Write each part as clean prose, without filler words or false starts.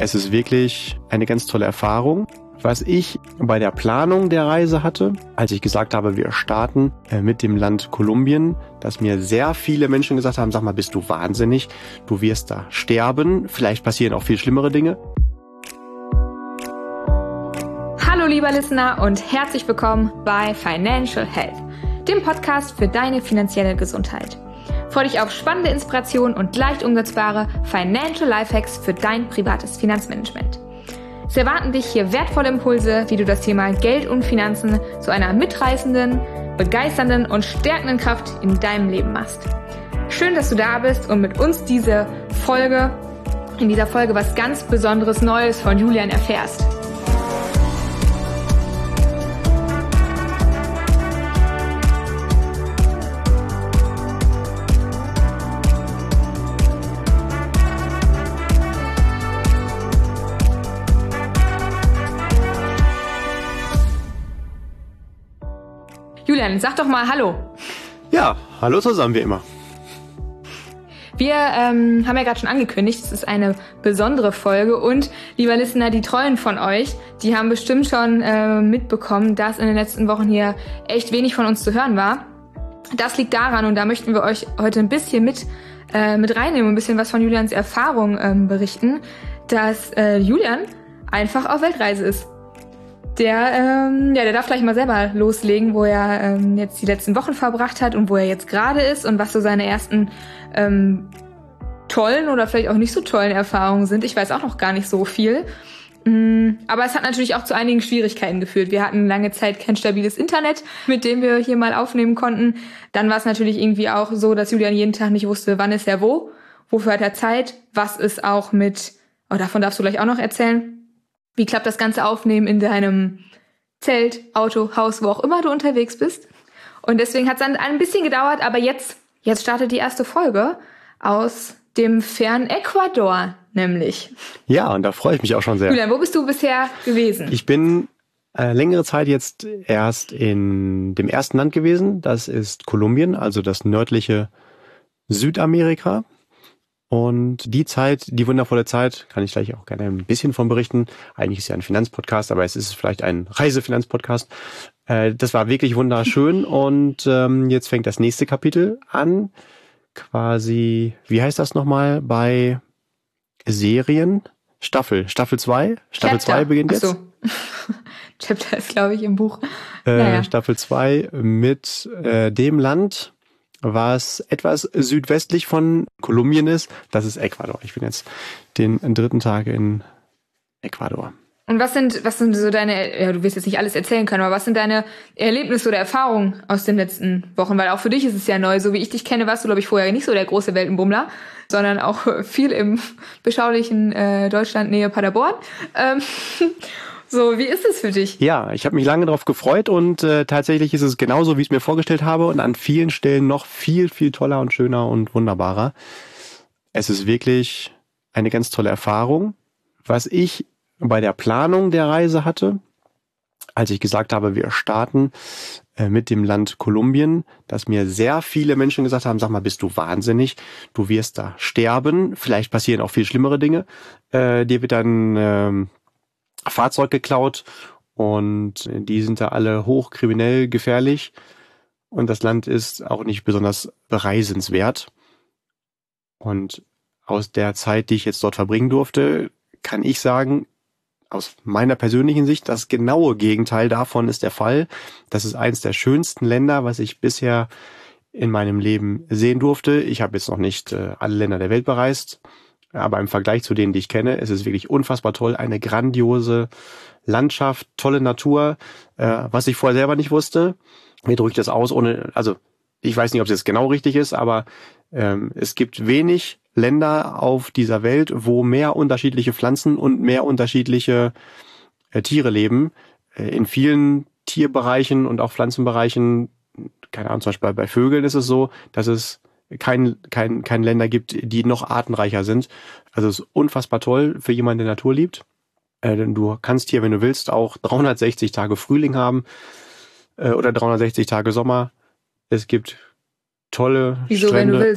Es ist wirklich eine ganz tolle Erfahrung. Was ich bei der Planung der Reise hatte, als ich gesagt habe, wir starten mit dem Land Kolumbien, dass mir sehr viele Menschen gesagt haben, sag mal, bist du wahnsinnig? Du wirst da sterben. Vielleicht passieren auch viel schlimmere Dinge. Hallo lieber Listener und herzlich willkommen bei Financial Health, dem Podcast für deine finanzielle Gesundheit. Freu dich auf spannende Inspirationen und leicht umsetzbare Financial Lifehacks für dein privates Finanzmanagement. Es erwarten dich hier wertvolle Impulse, wie du das Thema Geld und Finanzen zu einer mitreißenden, begeisternden und stärkenden Kraft in deinem Leben machst. Schön, dass du da bist und mit uns in dieser Folge was ganz Besonderes Neues von Julian erfährst. Julian, sag doch mal Hallo. Ja, hallo zusammen wie immer. Wir haben ja gerade schon angekündigt, es ist eine besondere Folge und, lieber Listener, die Treuen von euch, die haben bestimmt schon mitbekommen, dass in den letzten Wochen hier echt wenig von uns zu hören war. Das liegt daran, und da möchten wir euch heute ein bisschen mit reinnehmen, ein bisschen was von Julians Erfahrung berichten, dass Julian einfach auf Weltreise ist. Der darf gleich mal selber loslegen, wo er jetzt die letzten Wochen verbracht hat und wo er jetzt gerade ist und was so seine ersten tollen oder vielleicht auch nicht so tollen Erfahrungen sind. Ich weiß auch noch gar nicht so viel. Aber es hat natürlich auch zu einigen Schwierigkeiten geführt. Wir hatten lange Zeit kein stabiles Internet, mit dem wir hier mal aufnehmen konnten. Dann war es natürlich irgendwie auch so, dass Julian jeden Tag nicht wusste, wann ist er wo, wofür hat er Zeit, was ist auch davon darfst du gleich auch noch erzählen. Wie klappt das ganze Aufnehmen in deinem Zelt, Auto, Haus, wo auch immer du unterwegs bist? Und deswegen hat es dann ein bisschen gedauert, aber jetzt startet die erste Folge aus dem fernen Ecuador, nämlich. Ja, und da freue ich mich auch schon sehr. Julian, wo bist du bisher gewesen? Ich bin längere Zeit jetzt erst in dem ersten Land gewesen. Das ist Kolumbien, also das nördliche Südamerika. Und die wundervolle Zeit, kann ich gleich auch gerne ein bisschen von berichten. Eigentlich ist ja ein Finanzpodcast, aber es ist vielleicht ein Reisefinanzpodcast. Das war wirklich wunderschön und jetzt fängt das nächste Kapitel an. Quasi, wie heißt das nochmal bei Serien? Staffel 2. Staffel 2 beginnt jetzt. Ach so. Chapter ist, glaube ich, im Buch. Staffel 2 mit dem Land, was etwas südwestlich von Kolumbien ist. Das ist Ecuador. Ich bin jetzt den 3. Tag in Ecuador. Und was sind so deine, du wirst jetzt nicht alles erzählen können, aber was sind deine Erlebnisse oder Erfahrungen aus den letzten Wochen? Weil auch für dich ist es ja neu. So wie ich dich kenne, warst du, glaube ich, vorher nicht so der große Weltenbummler, sondern auch viel im beschaulichen Deutschland, Nähe Paderborn. So, wie ist es für dich? Ja, ich habe mich lange darauf gefreut und tatsächlich ist es genauso, wie ich es mir vorgestellt habe und an vielen Stellen noch viel, viel toller und schöner und wunderbarer. Es ist wirklich eine ganz tolle Erfahrung. Was ich bei der Planung der Reise hatte, als ich gesagt habe, wir starten mit dem Land Kolumbien, dass mir sehr viele Menschen gesagt haben, sag mal, bist du wahnsinnig? Du wirst da sterben. Vielleicht passieren auch viel schlimmere Dinge. Dir wird dann Fahrzeug geklaut und die sind da alle hochkriminell gefährlich und das Land ist auch nicht besonders bereisenswert. Und aus der Zeit, die ich jetzt dort verbringen durfte, kann ich sagen, aus meiner persönlichen Sicht, das genaue Gegenteil davon ist der Fall. Das ist eins der schönsten Länder, was ich bisher in meinem Leben sehen durfte. Ich habe jetzt noch nicht alle Länder der Welt bereist, aber im Vergleich zu denen, die ich kenne, ist es wirklich unfassbar toll. Eine grandiose Landschaft, tolle Natur, was ich vorher selber nicht wusste. Mir drückt das aus, ich weiß nicht, ob es jetzt genau richtig ist, aber es gibt wenig Länder auf dieser Welt, wo mehr unterschiedliche Pflanzen und mehr unterschiedliche Tiere leben. In vielen Tierbereichen und auch Pflanzenbereichen, keine Ahnung, zum Beispiel bei Vögeln ist es so, dass es kein Länder gibt, die noch artenreicher sind. Also es ist unfassbar toll für jemanden, der Natur liebt. Denn du kannst hier, wenn du willst, auch 360 Tage Frühling haben oder 360 Tage Sommer. Es gibt tolle Wieso, Strände. wenn du willst?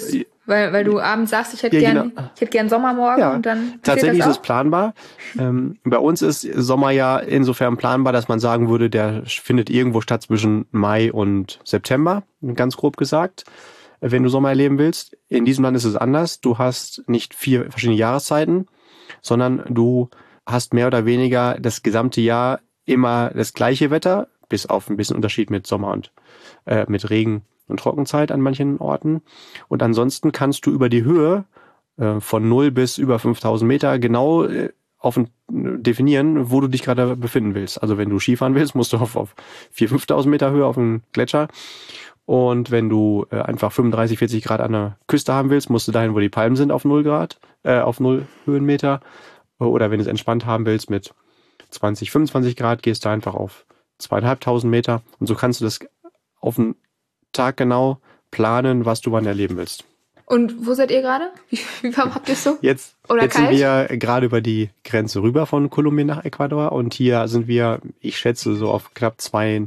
Weil du abends sagst, ich hätte gern Sommermorgen Ja, und dann tatsächlich das ist es planbar. Bei uns ist Sommer ja insofern planbar, dass man sagen würde, der findet irgendwo statt zwischen Mai und September, ganz grob gesagt, wenn du Sommer erleben willst. In diesem Land ist es anders. Du hast nicht 4 verschiedene Jahreszeiten, sondern du hast mehr oder weniger das gesamte Jahr immer das gleiche Wetter, bis auf ein bisschen Unterschied mit Sommer und mit Regen und Trockenzeit an manchen Orten. Und ansonsten kannst du über die Höhe von 0 bis über 5000 Meter genau definieren, wo du dich gerade befinden willst. Also wenn du Skifahren willst, musst du auf 4.000, 5.000 Meter Höhe auf dem Gletscher. Und wenn du einfach 35, 40 Grad an der Küste haben willst, musst du dahin, wo die Palmen sind, auf 0 Grad, auf 0 Höhenmeter. Oder wenn du es entspannt haben willst mit 20, 25 Grad, gehst du einfach auf 2.500 Meter. Und so kannst du das auf den Tag genau planen, was du wann erleben willst. Und wo seid ihr gerade? Wie warm habt ihr es so? Jetzt sind wir gerade über die Grenze rüber von Kolumbien nach Ecuador und hier sind wir, ich schätze, so auf knapp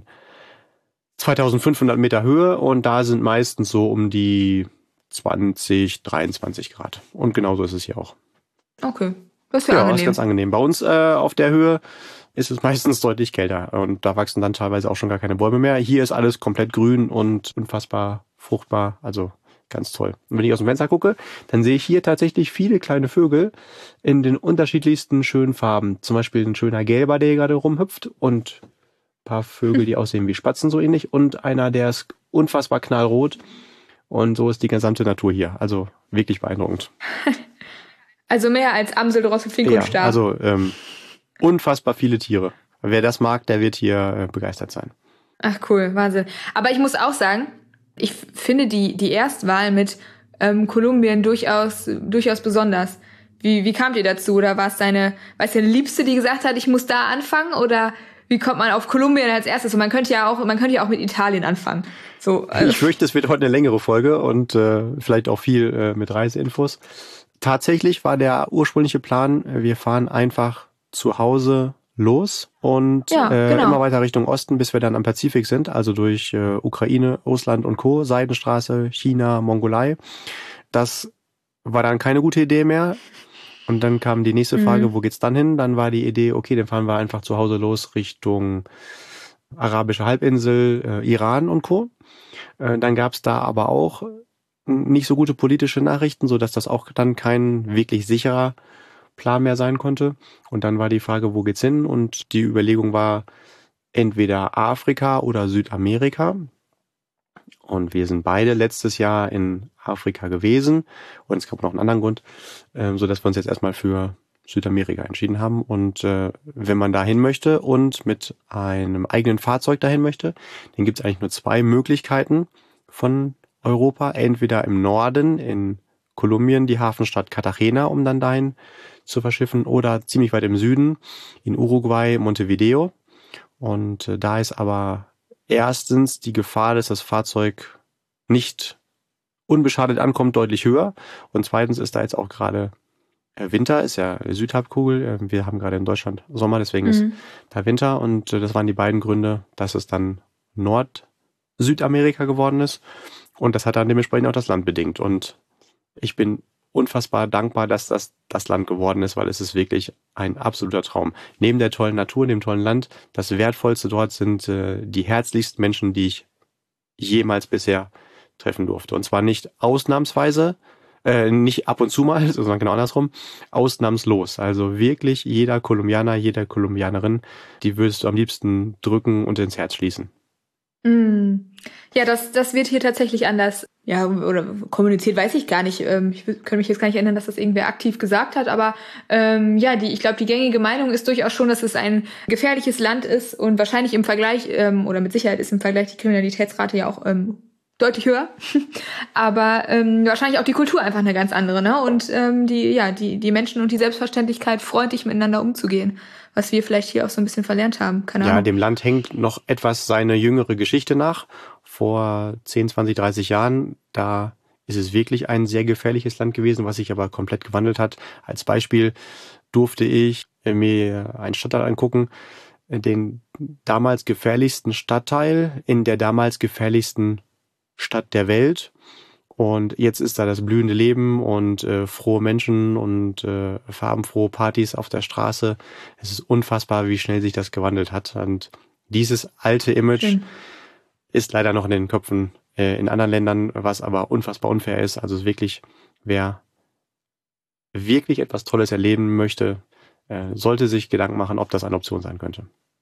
2.500 Meter Höhe und da sind meistens so um die 20, 23 Grad. Und genauso ist es hier auch. Okay, das ist ja angenehm. Ja, ist ganz angenehm. Bei uns auf der Höhe ist es meistens deutlich kälter und da wachsen dann teilweise auch schon gar keine Bäume mehr. Hier ist alles komplett grün und unfassbar fruchtbar, also ganz toll. Und wenn ich aus dem Fenster gucke, dann sehe ich hier tatsächlich viele kleine Vögel in den unterschiedlichsten schönen Farben. Zum Beispiel ein schöner Gelber, der hier gerade rumhüpft und ein paar Vögel, die aussehen wie Spatzen so ähnlich und einer, der ist unfassbar knallrot und so ist die gesamte Natur hier. Also wirklich beeindruckend. Also mehr als Amsel, Drossel, Fink und Star. Also unfassbar viele Tiere. Wer das mag, der wird hier begeistert sein. Ach cool, Wahnsinn. Aber ich muss auch sagen, ich finde die Erstwahl mit Kolumbien durchaus besonders. Wie kamt ihr dazu? Oder war es deine Liebste, die gesagt hat, ich muss da anfangen? Oder wie kommt man auf Kolumbien als erstes? Und man könnte ja auch mit Italien anfangen. So, Ich fürchte, es wird heute eine längere Folge und vielleicht auch viel mit Reiseinfos. Tatsächlich war der ursprüngliche Plan, wir fahren einfach zu Hause los und immer weiter Richtung Osten, bis wir dann am Pazifik sind, also durch Ukraine, Russland und Co., Seidenstraße, China, Mongolei. Das war dann keine gute Idee mehr. Und dann kam die nächste Frage, wo geht's dann hin? Dann war die Idee, okay, dann fahren wir einfach zu Hause los Richtung Arabische Halbinsel, Iran und Co. Dann gab's da aber auch nicht so gute politische Nachrichten, so dass das auch dann kein wirklich sicherer Plan mehr sein konnte. Und dann war die Frage, wo geht's hin? Und die Überlegung war entweder Afrika oder Südamerika. Und wir sind beide letztes Jahr in Afrika gewesen. Und es gab noch einen anderen Grund, so dass wir uns jetzt erstmal für Südamerika entschieden haben. Und wenn man dahin möchte und mit einem eigenen Fahrzeug dahin möchte, dann gibt es eigentlich nur 2 Möglichkeiten von Europa. Entweder im Norden, in Kolumbien, die Hafenstadt Cartagena, um dann dahin zu verschiffen, oder ziemlich weit im Süden, in Uruguay, Montevideo. Und da ist aber erstens die Gefahr, dass das Fahrzeug nicht unbeschadet ankommt, deutlich höher. Und zweitens ist da jetzt auch gerade Winter, ist ja Südhalbkugel. Wir haben gerade in Deutschland Sommer, deswegen ist da Winter. Und das waren die beiden Gründe, dass es dann Nord-Südamerika geworden ist. Und das hat dann dementsprechend auch das Land bedingt. Und ich bin unfassbar dankbar, dass das Land geworden ist, weil es ist wirklich ein absoluter Traum. Neben der tollen Natur, dem tollen Land, das Wertvollste dort sind die herzlichsten Menschen, die ich jemals bisher treffen durfte. Und zwar nicht ausnahmsweise, nicht ab und zu mal, sondern genau andersrum, ausnahmslos. Also wirklich jeder Kolumbianer, jede Kolumbianerin, die würdest du am liebsten drücken und ins Herz schließen. Ja, das wird hier tatsächlich anders, ja, oder kommuniziert, weiß ich gar nicht. Ich kann mich jetzt gar nicht erinnern, dass das irgendwer aktiv gesagt hat, aber ich glaube, die gängige Meinung ist durchaus schon, dass es ein gefährliches Land ist und wahrscheinlich im Vergleich, oder mit Sicherheit ist im Vergleich die Kriminalitätsrate ja auch deutlich höher, aber wahrscheinlich auch die Kultur einfach eine ganz andere, ne? Und die Menschen und die Selbstverständlichkeit, freundlich miteinander umzugehen, was wir vielleicht hier auch so ein bisschen verlernt haben. Keine Ahnung. Ja, dem Land hängt noch etwas seine jüngere Geschichte nach. Vor 10, 20, 30 Jahren, da ist es wirklich ein sehr gefährliches Land gewesen, was sich aber komplett gewandelt hat. Als Beispiel durfte ich mir einen Stadtteil angucken, den damals gefährlichsten Stadtteil in der damals gefährlichsten Stadt der Welt. Und jetzt ist da das blühende Leben und frohe Menschen und farbenfrohe Partys auf der Straße. Es ist unfassbar, wie schnell sich das gewandelt hat. Und dieses alte Image ist leider noch in den Köpfen in anderen Ländern, was aber unfassbar unfair ist. Also es ist wirklich, wer wirklich etwas Tolles erleben möchte, sollte sich Gedanken machen, ob das eine Option sein könnte.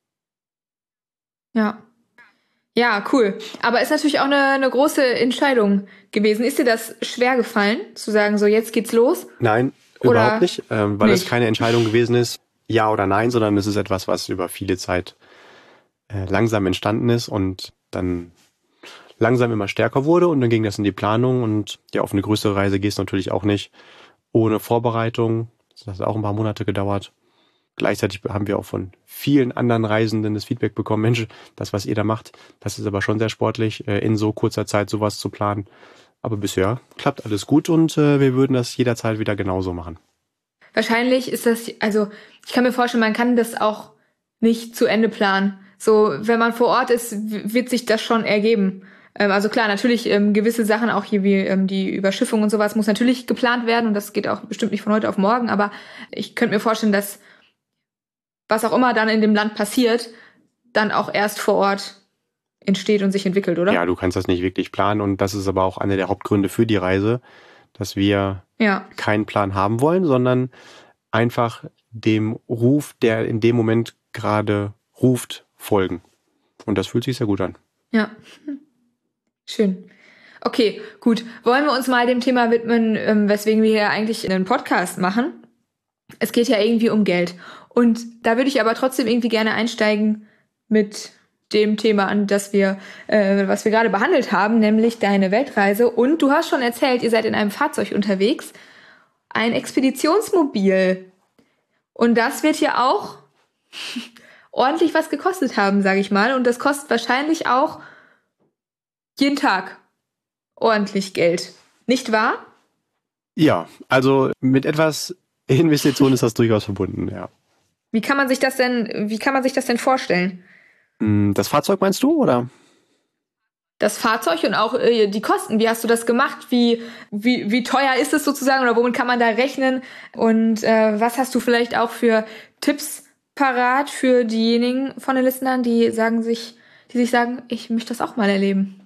Ja. Ja, cool. Aber ist natürlich auch eine große Entscheidung gewesen. Ist dir das schwer gefallen, zu sagen, so jetzt geht's los? Nein, Oder überhaupt nicht, weil es keine Entscheidung gewesen ist, ja oder nein, sondern es ist etwas, was über viele Zeit langsam entstanden ist und dann langsam immer stärker wurde und dann ging das in die Planung und ja, auf eine größere Reise gehst du natürlich auch nicht ohne Vorbereitung. Das hat auch ein paar Monate gedauert. Gleichzeitig haben wir auch von vielen anderen Reisenden das Feedback bekommen, Mensch, das, was ihr da macht, das ist aber schon sehr sportlich, in so kurzer Zeit sowas zu planen. Aber bisher klappt alles gut und wir würden das jederzeit wieder genauso machen. Wahrscheinlich ist das, also ich kann mir vorstellen, man kann das auch nicht zu Ende planen. So, wenn man vor Ort ist, wird sich das schon ergeben. Also klar, natürlich gewisse Sachen, auch hier wie die Überschiffung und sowas, muss natürlich geplant werden und das geht auch bestimmt nicht von heute auf morgen, aber ich könnte mir vorstellen, dass was auch immer dann in dem Land passiert, dann auch erst vor Ort entsteht und sich entwickelt, oder? Ja, du kannst das nicht wirklich planen und das ist aber auch einer der Hauptgründe für die Reise, dass wir keinen Plan haben wollen, sondern einfach dem Ruf, der in dem Moment gerade ruft, folgen. Und das fühlt sich sehr gut an. Ja, schön. Okay, gut. Wollen wir uns mal dem Thema widmen, weswegen wir hier eigentlich einen Podcast machen? Es geht ja irgendwie um Geld. Und da würde ich aber trotzdem irgendwie gerne einsteigen mit dem Thema, an das wir, was wir gerade behandelt haben, nämlich deine Weltreise. Und du hast schon erzählt, ihr seid in einem Fahrzeug unterwegs, ein Expeditionsmobil. Und das wird ja auch ordentlich was gekostet haben, sage ich mal. Und das kostet wahrscheinlich auch jeden Tag ordentlich Geld. Nicht wahr? Ja, also mit etwas Investition ist das durchaus verbunden, ja. Wie kann man sich das denn vorstellen? Das Fahrzeug meinst du, oder? Das Fahrzeug und auch die Kosten. Wie hast du das gemacht? Wie teuer ist es sozusagen oder womit kann man da rechnen? Und was hast du vielleicht auch für Tipps parat für diejenigen von den Listenern, die sich sagen, ich möchte das auch mal erleben?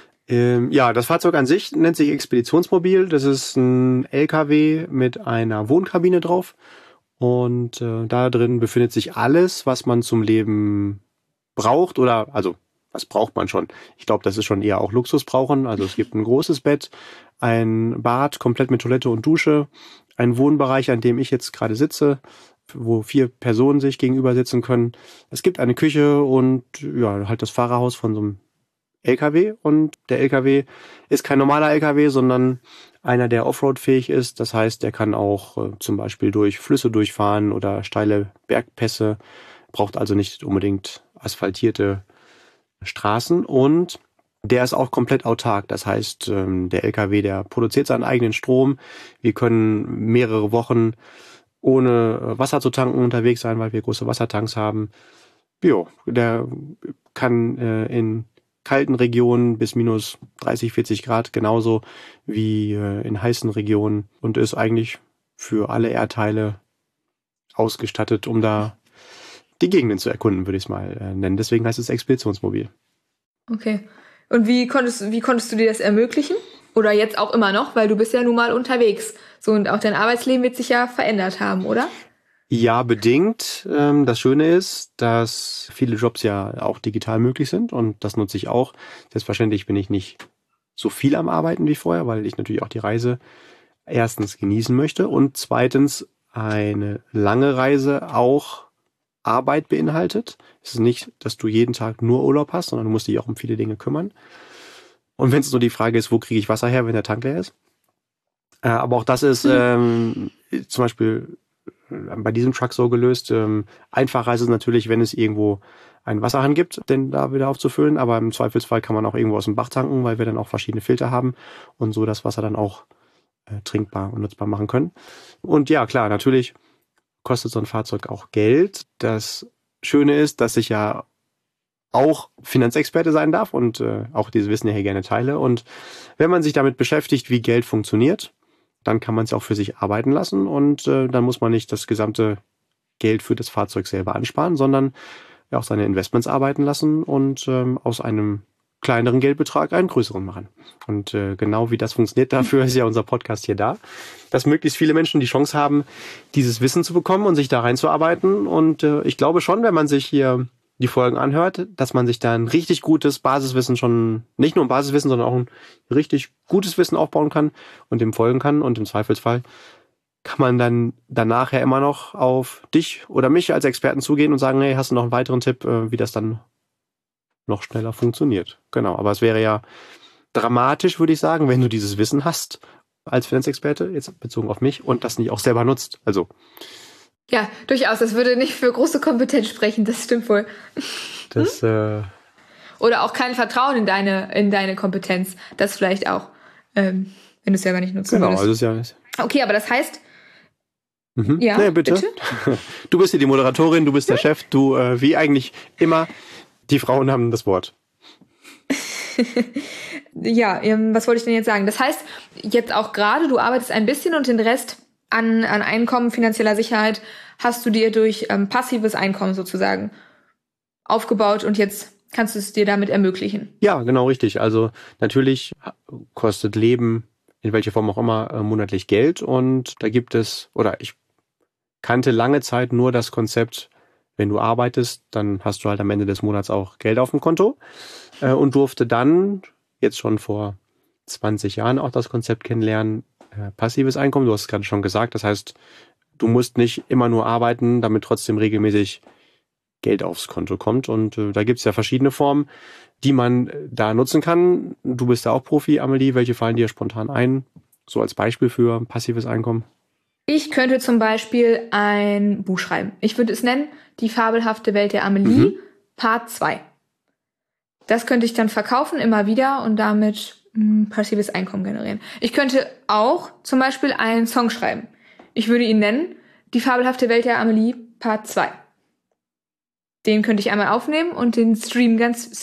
Ja, das Fahrzeug an sich nennt sich Expeditionsmobil. Das ist ein LKW mit einer Wohnkabine drauf. Und da drin befindet sich alles, was man zum Leben braucht oder, also, was braucht man schon? Ich glaube, das ist schon eher auch Luxus brauchen. Also es gibt ein großes Bett, ein Bad, komplett mit Toilette und Dusche, ein Wohnbereich, an dem ich jetzt gerade sitze, wo 4 Personen sich gegenüber sitzen können. Es gibt eine Küche und ja, halt das Fahrerhaus von so einem LKW. Und der LKW ist kein normaler LKW, sondern einer, der Offroad-fähig ist. Das heißt, der kann auch zum Beispiel durch Flüsse durchfahren oder steile Bergpässe, braucht also nicht unbedingt asphaltierte Straßen und der ist auch komplett autark. Das heißt, der LKW, der produziert seinen eigenen Strom. Wir können mehrere Wochen ohne Wasser zu tanken unterwegs sein, weil wir große Wassertanks haben. Jo, der kann in kalten Regionen bis minus 30, 40 Grad genauso wie in heißen Regionen und ist eigentlich für alle Erdteile ausgestattet, um da die Gegenden zu erkunden, würde ich es mal nennen. Deswegen heißt es Expeditionsmobil. Okay. Und wie konntest du dir das ermöglichen? Oder jetzt auch immer noch, weil du bist ja nun mal unterwegs. So, und auch dein Arbeitsleben wird sich ja verändert haben, oder? Ja, bedingt. Das Schöne ist, dass viele Jobs ja auch digital möglich sind und das nutze ich auch. Selbstverständlich bin ich nicht so viel am Arbeiten wie vorher, weil ich natürlich auch die Reise erstens genießen möchte und zweitens eine lange Reise auch Arbeit beinhaltet. Es ist nicht, dass du jeden Tag nur Urlaub hast, sondern du musst dich auch um viele Dinge kümmern. Und wenn es nur die Frage ist, wo kriege ich Wasser her, wenn der Tank leer ist? Aber auch das ist zum Beispiel bei diesem Truck so gelöst. Einfacher ist es natürlich, wenn es irgendwo einen Wasserhahn gibt, den da wieder aufzufüllen. Aber im Zweifelsfall kann man auch irgendwo aus dem Bach tanken, weil wir dann auch verschiedene Filter haben und so das Wasser dann auch trinkbar und nutzbar machen können. Und ja, klar, natürlich kostet so ein Fahrzeug auch Geld. Das Schöne ist, dass ich ja auch Finanzexperte sein darf und auch dieses Wissen ja hier gerne teile. Und wenn man sich damit beschäftigt, wie Geld funktioniert, dann kann man es auch für sich arbeiten lassen und dann muss man nicht das gesamte Geld für das Fahrzeug selber ansparen, sondern auch seine Investments arbeiten lassen und aus einem kleineren Geldbetrag einen größeren machen. Und genau wie das funktioniert, dafür ist ja unser Podcast hier da, dass möglichst viele Menschen die Chance haben, dieses Wissen zu bekommen und sich da reinzuarbeiten. Und ich glaube schon, wenn man sich hier die Folgen anhört, dass man sich da ein richtig gutes Basiswissen schon, nicht nur ein Basiswissen, sondern auch ein richtig gutes Wissen aufbauen kann und dem folgen kann. Und im Zweifelsfall kann man dann danach ja immer noch auf dich oder mich als Experten zugehen und sagen, hey, hast du noch einen weiteren Tipp, wie das dann noch schneller funktioniert. Genau, aber es wäre ja dramatisch, würde ich sagen, wenn du dieses Wissen hast als Finanzexperte, jetzt bezogen auf mich, und das nicht auch selber nutzt. Also ja, durchaus. Das würde nicht für große Kompetenz sprechen, das stimmt wohl. Das, Oder auch kein Vertrauen in deine Kompetenz. Das vielleicht auch, wenn du es selber nicht nutzen genau, würdest. also ist ja. Okay, aber das heißt, ja, nee, bitte. Du bist hier die Moderatorin, du bist der Chef, du, wie eigentlich immer, die Frauen haben das Wort. Ja, was wollte ich denn jetzt sagen? Das heißt, jetzt auch gerade, du arbeitest ein bisschen und den Rest an Einkommen, finanzieller Sicherheit hast du dir durch passives Einkommen sozusagen aufgebaut und jetzt kannst du es dir damit ermöglichen. Ja, genau, richtig. Also natürlich kostet Leben, in welcher Form auch immer, monatlich Geld und da gibt es, oder ich kannte lange Zeit nur das Konzept, wenn du arbeitest, dann hast du halt am Ende des Monats auch Geld auf dem Konto und durfte dann, jetzt schon vor 20 Jahren, auch das Konzept kennenlernen, passives Einkommen. Du hast es gerade schon gesagt, das heißt, du musst nicht immer nur arbeiten, damit trotzdem regelmäßig Geld aufs Konto kommt und da gibt es ja verschiedene Formen, die man da nutzen kann. Du bist ja auch Profi, Amelie, welche fallen dir spontan ein, so als Beispiel für passives Einkommen? Ich könnte zum Beispiel ein Buch schreiben. Ich würde es nennen, Die fabelhafte Welt der Amelie, Part 2. Das könnte ich dann verkaufen, immer wieder und damit passives Einkommen generieren. Ich könnte auch zum Beispiel einen Song schreiben. Ich würde ihn nennen, Die fabelhafte Welt der Amelie, Part 2. Den könnte ich einmal aufnehmen und den Stream?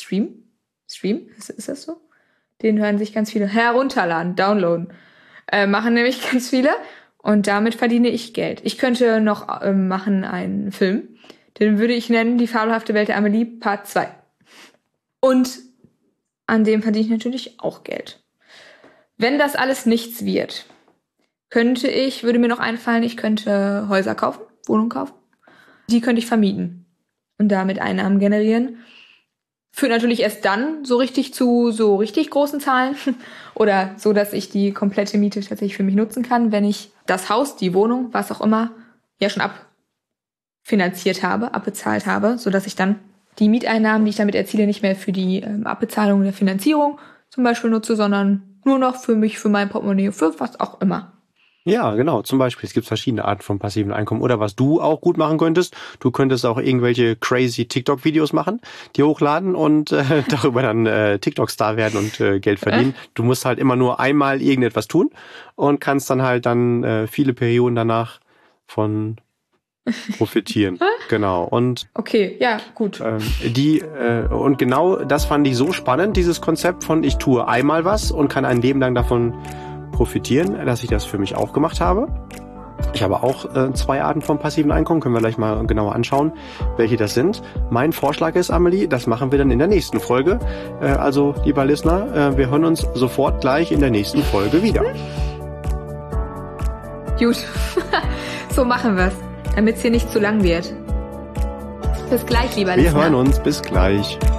Ist das so? Den hören sich ganz viele. Herunterladen, downloaden. Machen nämlich ganz viele. Und damit verdiene ich Geld. Ich könnte noch machen einen Film. Den würde ich nennen, Die fabelhafte Welt der Amelie, Part 2. Und an dem verdiene ich natürlich auch Geld. Wenn das alles nichts wird, würde mir noch einfallen, ich könnte Häuser kaufen, Wohnungen kaufen. Die könnte ich vermieten und damit Einnahmen generieren. Führt natürlich erst dann so richtig zu so richtig großen Zahlen oder so, dass ich die komplette Miete tatsächlich für mich nutzen kann, wenn ich das Haus, die Wohnung, was auch immer, ja schon abbezahlt habe, sodass ich dann die Mieteinnahmen, die ich damit erziele, nicht mehr für die Abbezahlung der Finanzierung zum Beispiel nutze, sondern nur noch für mich, für mein Portemonnaie, für was auch immer. Ja, genau. Zum Beispiel, es gibt verschiedene Arten von passiven Einkommen. Oder was du auch gut machen könntest, du könntest auch irgendwelche crazy TikTok-Videos machen, die hochladen und darüber dann TikTok-Star werden und Geld verdienen. Du musst halt immer nur einmal irgendetwas tun und kannst dann halt viele Perioden danach von profitieren. Genau. Und okay, ja, gut. Und genau das fand ich so spannend, dieses Konzept von ich tue einmal was und kann ein Leben lang davon profitieren, dass ich das für mich auch gemacht habe. Ich habe auch 2 Arten von passiven Einkommen, können wir gleich mal genauer anschauen, welche das sind. Mein Vorschlag ist, Amelie, das machen wir dann in der nächsten Folge. Also, lieber Listener, wir hören uns sofort gleich in der nächsten Folge wieder. Gut, so machen wir's, damit es hier nicht zu lang wird. Bis gleich, lieber Listener. Wir hören uns, bis gleich.